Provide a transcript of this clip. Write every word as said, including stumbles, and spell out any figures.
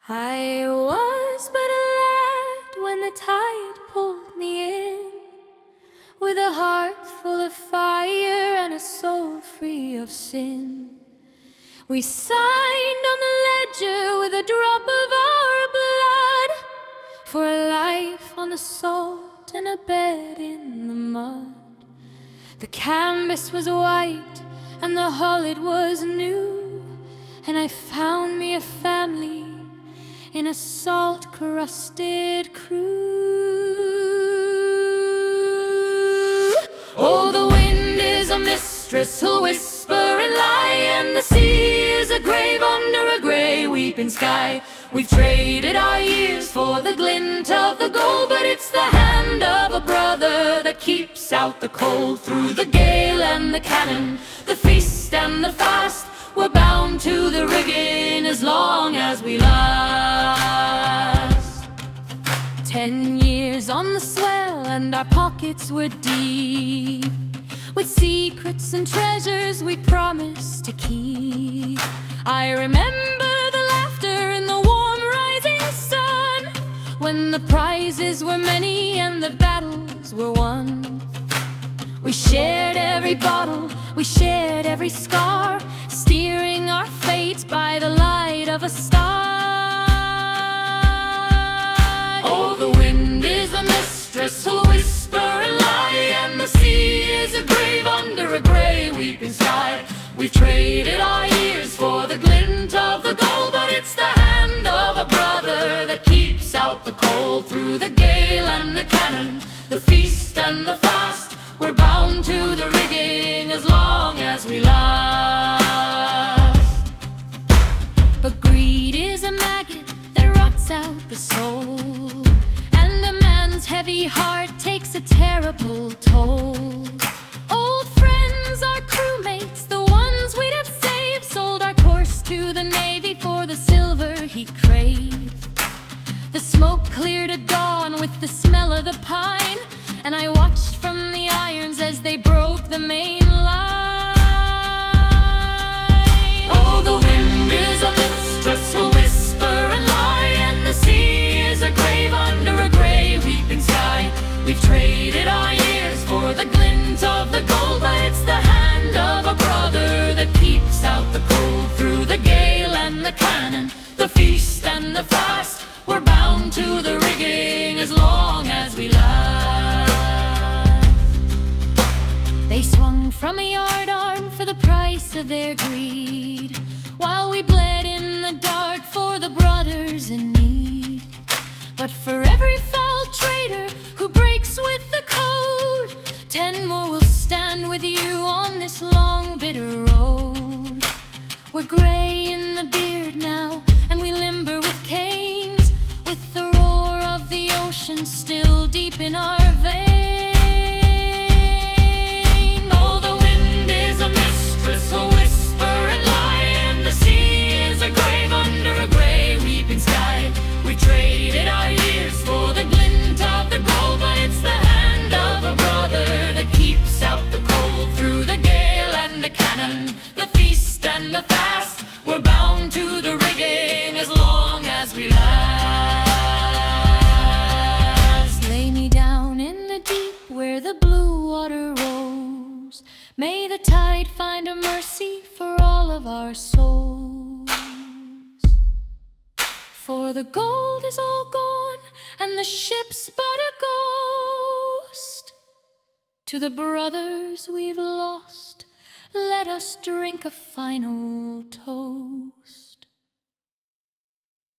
I was but a lad when the tide pulled me in, with a heart full of fire and a soul free of sin. We signed on the ledger with a drop of our blood, for a life on the salt and a bed in the mud. The canvas was white and the hull it was new, and I found me a family in a salt-crusted crew. Oh, the wind is a mistress who'll whisper and lie, and the sea is a grave under a grey weeping sky. We've traded our years for the glint of the gold, but it's the hand of a brother that keeps out the cold. Through the gale and the cannon, the feast and the fast, we're bound to the rigging as long as we last. Ten years on the swell and our pockets were deep, with secrets and treasures we promised to keep. I remember the laughter in the warm rising sun, when the prizes were many and the battles were won. We shared every bottle, we shared every scar, steering our fate by the light of a star. Oh, the wind is a mistress who'll whisper and lie, and the sea is a grave under a grey weeping sky. We've traded our years for the glint of the gold, but it's the hand of a brother that keeps out the cold. Through the gale and the cannon, the feast and the fast, we're bound to the rigging as long as we last. But greed is a maggot that rots out the soul, and a man's heavy heart takes a terrible toll. Old friends, our crewmates, the ones we'd have saved, sold our course to the Navy for the silver he craved. The smoke cleared at dawn with the smell of the pine, and I watched from the irons as they broke the main line. Oh, the wind is a mistress who'll whisper and lie, and the sea is a grave under a grey weeping sky. We've traded our years for the glint of the gold, but it's the hand of a brother that keeps out the cold. Through the gale and the cannon, the feast and the fast, we're bound to the rigging as long as we last. They swung from a yardarm for the price of their greed, while we bled in the dark for the brothers in need. But for every foul traitor who breaks with the code, ten more will stand with you on this long bitter road. We're grey in the beard now, and we limber with canes, with the roar of the ocean still deep in our veins. Oh, the wind is a mistress who'll whisper and lie, and the sea is a grave under a grey weeping sky. We traded our years for the glint of the gold, but it's the hand of a brother that keeps out the cold. Through the gale and the cannon, the feast and the fast, we're bound to the rigging as long as we last. Lay me down in the deep where the blue water rolls. May the tide find a mercy for all of our souls. For the gold is all gone, and the ship's but a ghost. To the brothers we've lost, let us drink a final toast.